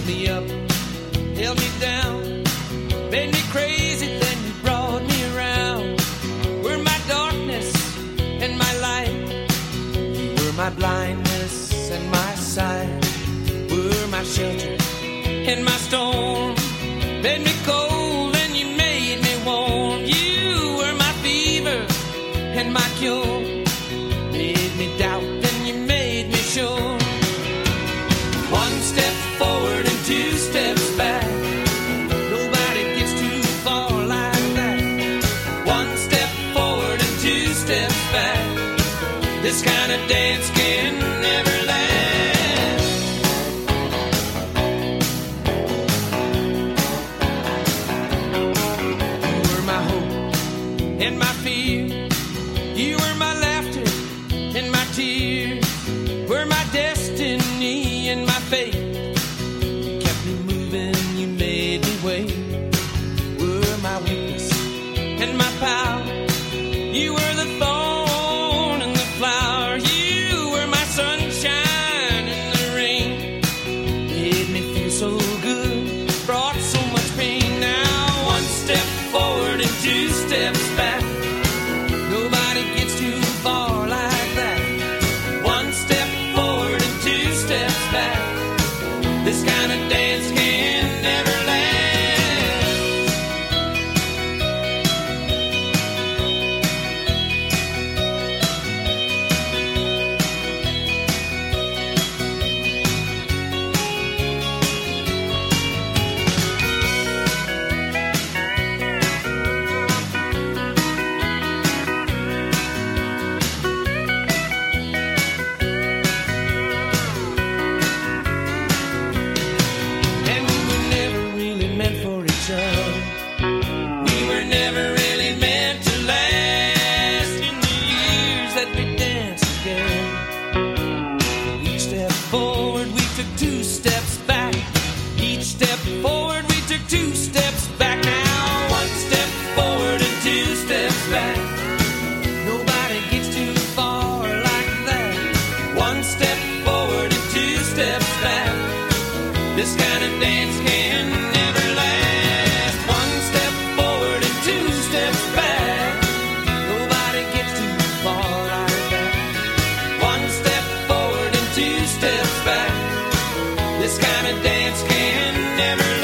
me up, held me down, made me crazy, then you brought me around. Were my darkness and my light, you were my blindness and my sight, were my shelter and my storm, made me cold and you made me warm. You were my fever and my cure, made me doubt then you made me sure. One step forward and two steps back, nobody gets too far like that. One step forward and two steps back, this kind of dance can never last. You were my hope and my fear, you were my laughter and my tears, were my destiny and my fate. You kept me moving, you made me wait. Were my weakness and my power, you were the thorn and the flower. You were my sunshine in the rain, made me feel so good, brought so much pain. Now one step forward and two steps back, nobody gets too far like that. One step forward and two steps back, this kind of dance can never last. And we were never really meant for each other. We were never really meant to last. In the years that we danced together, each step forward we took two steps back. Each step forward we took two steps back. Now one step forward and two steps back, nobody gets too far like that. One step forward and two steps back, this kind of dance can never last. One step forward and two steps back, nobody gets too far like that. One step forward and two steps back, this kind of dance can never last.